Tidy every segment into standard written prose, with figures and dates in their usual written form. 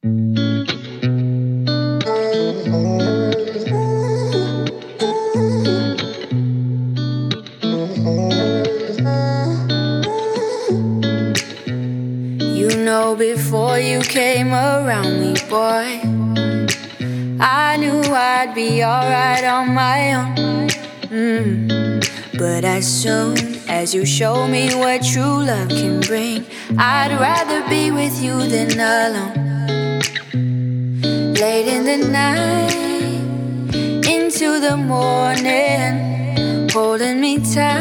You know, before you came around me, boy, I knew I'd be alright on my own. But as soon as you show me what true love can bring, I'd rather be with you than alone. Late in the night, into the morning, holding me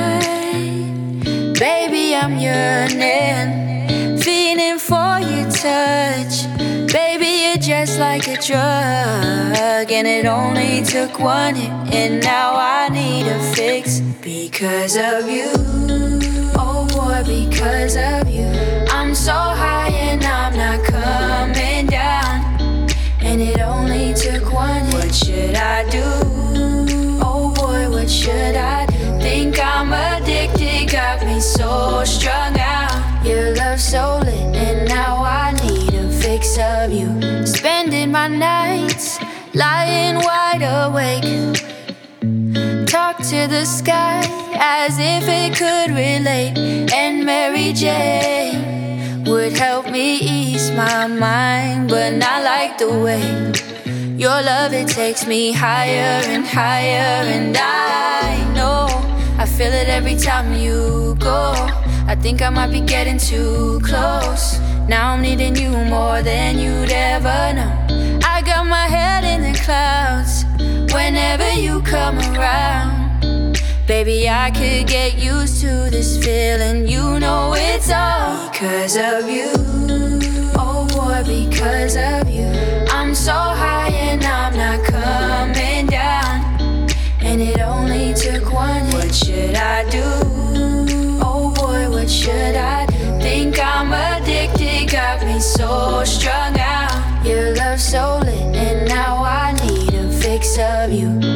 tight, baby, I'm yearning, feeling for your touch. Baby, you're just like a drug, and it only took one hit, and now I need a fix. Because of you, oh boy, because of you, I'm so high and I'm not coming down, and it only took one hit. What should I do? Oh boy, what should I do? Think I'm addicted, got me so strung out. Your love's so lit, and now I need a fix of you. Spending my nights lying wide awake, talk to the sky as if it could relate, and Mary Jane would help me ease my mind, but not like the way your love, it takes me higher and higher, and I know I feel it every time you go. I think I might be getting too close. Now I'm needing you more than you'd ever know. I got my head in the clouds whenever you come around. Baby, I could get used to this feeling. You know it's all because of you. Oh boy, because of you, I'm so high and I'm not coming down, and it only took one hit. What should I do? Oh boy, what should I do? Think I'm addicted, got me so strung out. Your love's so lit, and now I need a fix of you.